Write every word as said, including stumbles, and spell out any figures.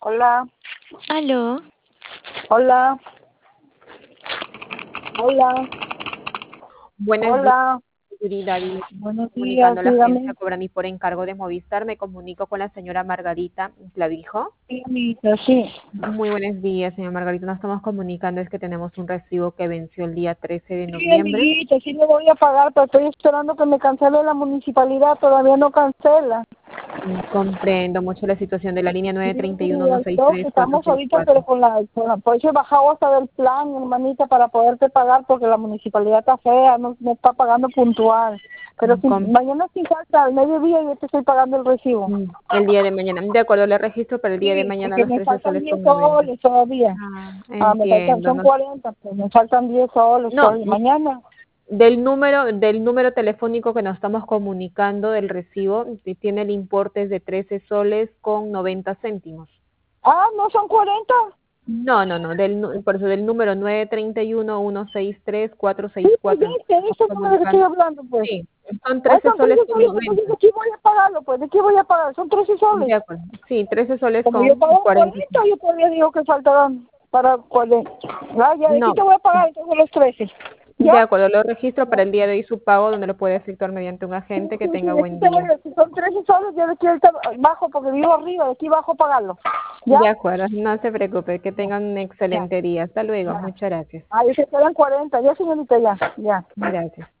Hola, Aló, hola, hola, Buenos días, hola. Yurida. Dile, Buenos días, comunicando a la agencia dígame. Cobrani por encargo de Movistar. Me comunico con la señora Margarita Clavijo. Sí, amiguita, sí. Muy buenos días, señora Margarita. Nos estamos comunicando, es que tenemos un recibo que venció el día trece de Sí, noviembre. amiguita, sí le voy a pagar, pero estoy esperando que me cancele la municipalidad, todavía no cancela. Mm, Comprendo mucho la situación de la línea Sí, nueve tres uno uno seis entonces tres cuatro estamos seis ahorita, pero cuatro. con la, con la, por eso he bajado hasta del plan, hermanita, para poderte pagar, porque la municipalidad está fea, no me está pagando puntual. Pero Mm, si com- mañana sin falta, al mediodía yo te estoy pagando el recibo. mm, El día de mañana. De acuerdo, le registro para el día de Sí, mañana porque los me trece faltan soles diez con noventa. soles todavía. Ah, Ah, me faltan, entiendo. son No, cuarenta, pues me faltan diez soles no, hoy. Mañana. Del número, del número telefónico que nos estamos comunicando del recibo, que tiene el importe es de trece soles con noventa céntimos. Ah, no son cuarenta. No, no, no, del, nu- por eso del número nueve tres uno uno seis tres cuatro Sí, seis pues cuatro nos este, estamos este número que estoy comunicando. hablando, pues. Sí, son Ah, trece son soles trece con soles, entonces noventa. de qué voy a pagarlo, pues, de qué voy a pagar, son trece soles. De acuerdo. Sí, trece soles Como yo con pago cuarenta y cuarenta, cinco. yo todavía digo que faltarán para cuarenta. Ah, ya, de aquí No, te voy a pagar entonces los trece. ¿Ya? de acuerdo, lo registro Ya. para el día de hoy su pago, donde lo puede efectuar mediante un Sí, agente. Que sí, sí, tenga de aquí buen te voy día. a, si son trece soles, yo de aquí ahorita bajo porque vivo arriba, de aquí bajo a pagarlo. ¿Ya? De acuerdo, no se preocupe, que Ya, tengan un ya, excelente día. Hasta luego, ya. muchas gracias. Ah, yo se quedan cuarenta, ya señorita, ya, ya. Gracias.